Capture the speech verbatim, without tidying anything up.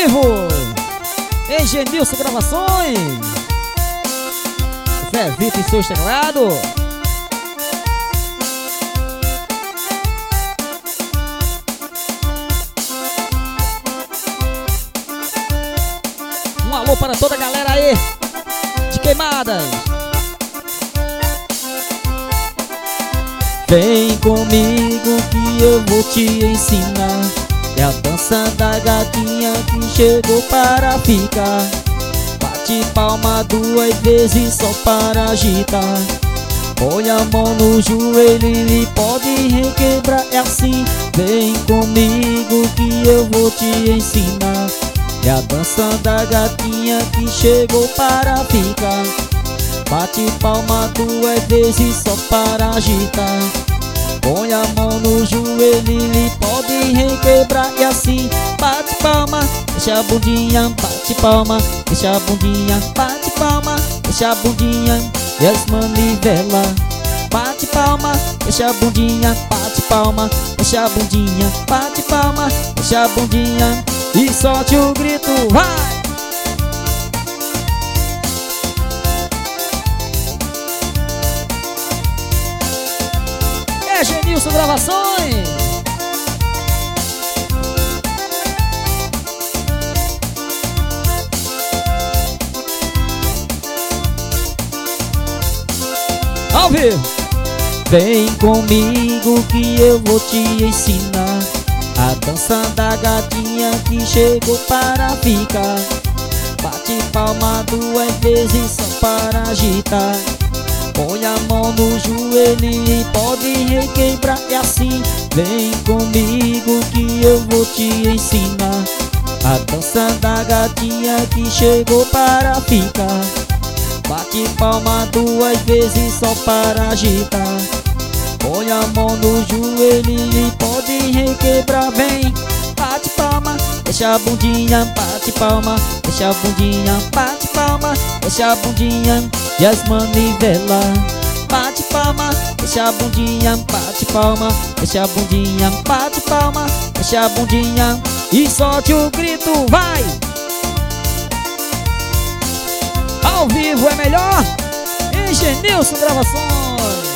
vivo, Engenilson Gravações, Zé Vitor e seus teclados. Um alô para toda a galera aí de Queimadas. Vem comigo que eu vou te ensinar. É a dança da gatinha que chegou para ficar. Bate palma duas vezes só para agitar. Põe a mão no joelho e pode requebrar. É assim, vem comigo que eu vou te ensinar. É a dança da gatinha que chegou para ficar. Bate palma duas vezes só para agitar. Põe a mão no joelho e pode requebrar. E assim, bate palma, deixa a bundinha, bate palma, deixa a bundinha, bate palma, deixa a bundinha e as manivelas. Bate palma, deixa a bundinha, bate palma, deixa a bundinha, bate palma, deixa a bundinha e solte o grito, vai! Engenilson Gravações. Ao vivo. Vem comigo que eu vou te ensinar. A dança da gatinha que chegou para ficar. Bate palma duas vezes só para agitar. Põe a mão no joelho e pode requebrar. É assim, vem comigo que eu vou te ensinar. A dança da gatinha que chegou para ficar. Bate palma duas vezes só para agitar. Põe a mão no joelho e pode requebrar. Vem, bate palma, deixa a bundinha, bate palma, deixa a bundinha, bate palma, deixa a bundinha e as manivelas. Bate palma, deixa a bundinha, bate palma, deixa a bundinha, bate palma, deixa a bundinha e solte o grito, vai! Ao vivo é melhor, Engenilson Gravações.